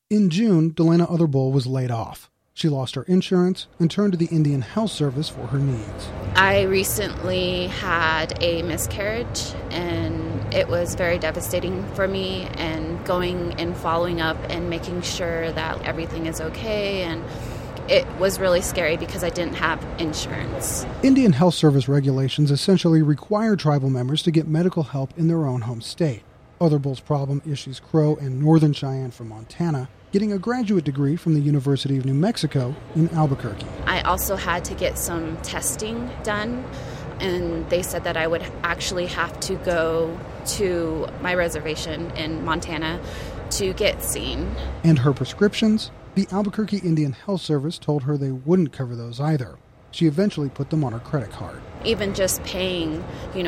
In June, Delana Otherbull was laid off. She lost her insurance and turned to the Indian Health Service for her needs. I recently had a miscarriage, and it was very devastating for me, and going and following up and making sure that everything is okay, and it was really scary because I didn't have insurance. Indian Health Service regulations essentially require tribal members to get medical help in their own home state. Otherbull's problem issues Crow and Northern Cheyenne from Montana, getting a graduate degree from the University of New Mexico in Albuquerque. I also had to get some testing done, and they said that I would actually have to go to my reservation in Montana to get seen. And her prescriptions? The Albuquerque Indian Health Service told her they wouldn't cover those either. She eventually put them on her credit card. Even just paying, $40,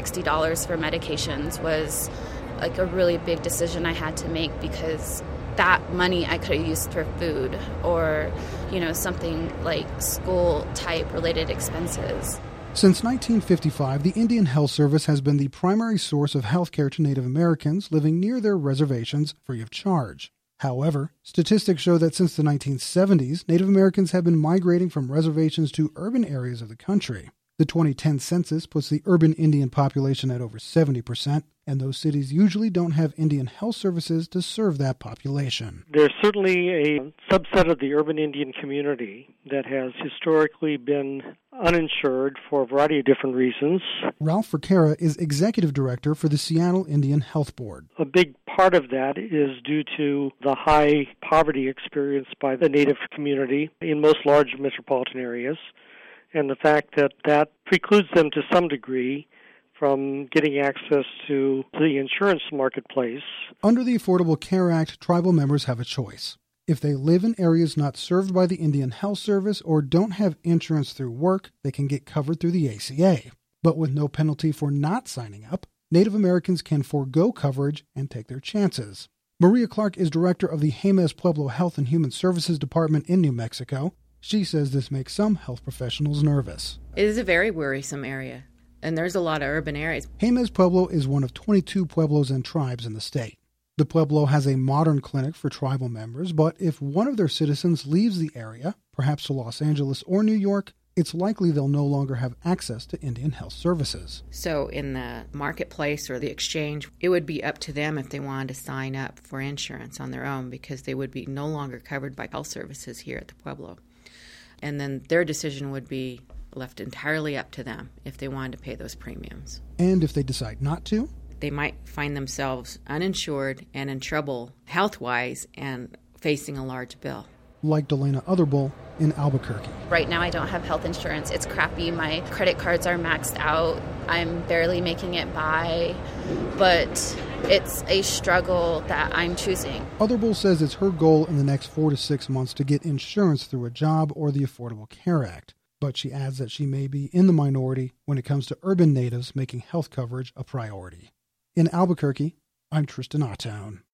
$60 for medications was like a really big decision I had to make, because that money I could have used for food or, something like school-type related expenses. Since 1955, the Indian Health Service has been the primary source of health care to Native Americans living near their reservations free of charge. However, statistics show that since the 1970s, Native Americans have been migrating from reservations to urban areas of the country. The 2010 census puts the urban Indian population at over 70%, and those cities usually don't have Indian health services to serve that population. There's certainly a subset of the urban Indian community that has historically been uninsured for a variety of different reasons. Ralph Vercara is executive director for the Seattle Indian Health Board. A big part of that is due to the high poverty experienced by the Native community in most large metropolitan areas, and the fact that that precludes them to some degree from getting access to the insurance marketplace. Under the Affordable Care Act, tribal members have a choice. If they live in areas not served by the Indian Health Service or don't have insurance through work, they can get covered through the ACA. But with no penalty for not signing up, Native Americans can forego coverage and take their chances. Maria Clark is director of the Jemez Pueblo Health and Human Services Department in New Mexico. She says this makes some health professionals nervous. It is a very worrisome area, and there's a lot of urban areas. Jemez Pueblo is one of 22 pueblos and tribes in the state. The pueblo has a modern clinic for tribal members, but if one of their citizens leaves the area, perhaps to Los Angeles or New York, it's likely they'll no longer have access to Indian health services. So in the marketplace or the exchange, it would be up to them if they wanted to sign up for insurance on their own, because they would be no longer covered by health services here at the pueblo. And then their decision would be left entirely up to them if they wanted to pay those premiums. And if they decide not to? They might find themselves uninsured and in trouble health-wise and facing a large bill. Like Delana Otherbull in Albuquerque. Right now I don't have health insurance. It's crappy. My credit cards are maxed out. I'm barely making it by, but it's a struggle that I'm choosing. Otherbull says it's her goal in the next 4 to 6 months to get insurance through a job or the Affordable Care Act. But she adds that she may be in the minority when it comes to urban natives making health coverage a priority. In Albuquerque, I'm Tristan Ottone.